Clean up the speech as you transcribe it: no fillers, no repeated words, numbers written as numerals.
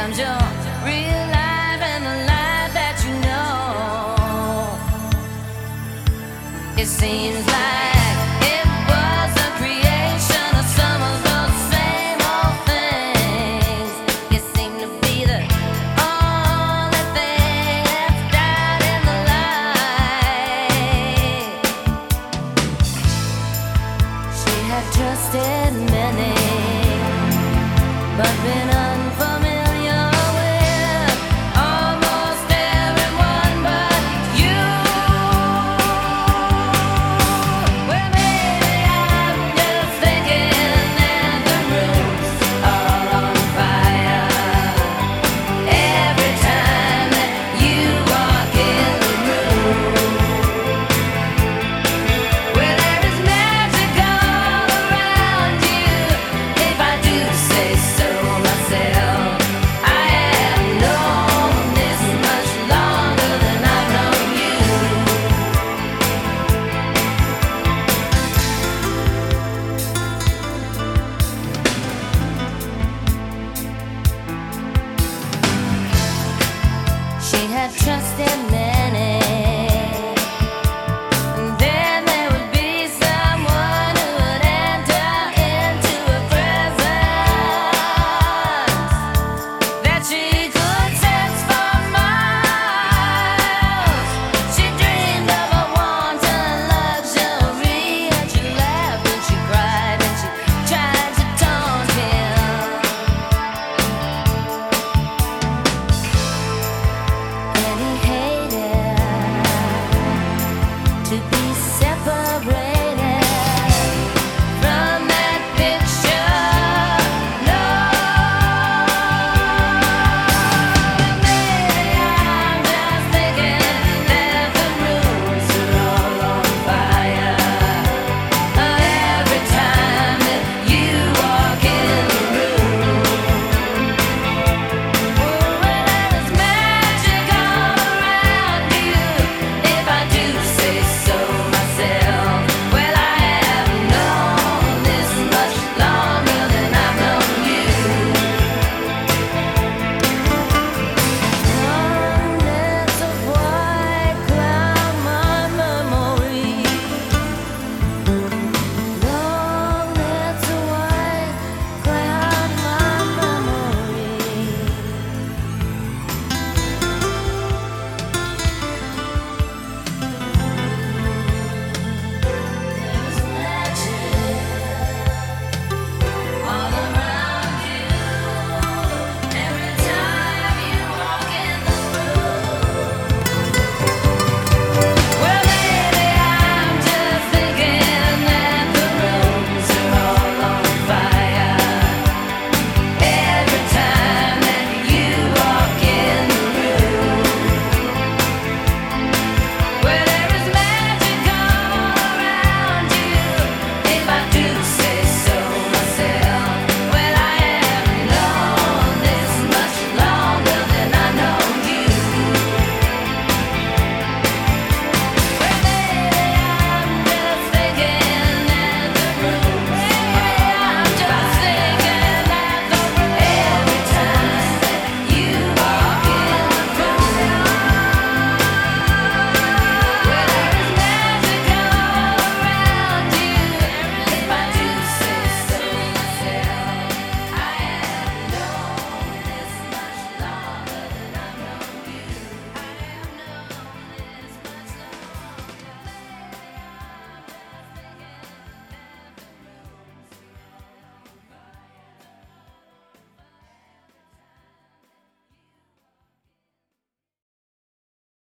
Sometimes your real life and the life that you know, it seems like it was a creation of some of those same old things. You seem to be the only thing that's died in the light. She had trusted many, but been unfamiliar with almost everyone but you. Well, maybe I'm just thinking that the room's all on fire every time that you walk in the room. Well, there is magic all around you, if I do say so myself. I have known this much longer than I've known you. She had trust in